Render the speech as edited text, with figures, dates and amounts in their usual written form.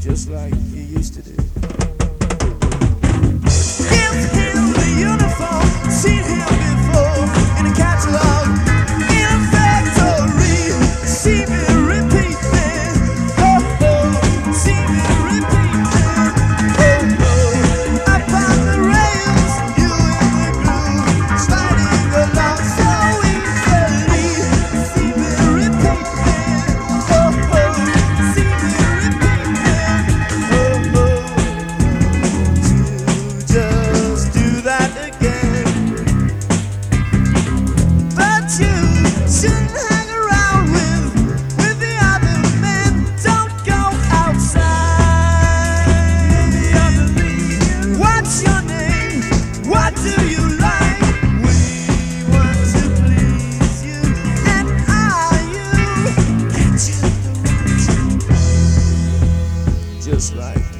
just like you used to do. Give him the uniform, seen him before in a catalog, in a factory. See me repeat it, oh oh, see me repeat it, oh oh. Up on the rails, you in the groove, sliding along so easily. See me repeat it, oh oh, see me repeat it, oh oh. To just do that again, but you shouldn't hang around with the other men. Don't go outside. What's your name? What do you like? We want to please you, and are you catching the rush? Just like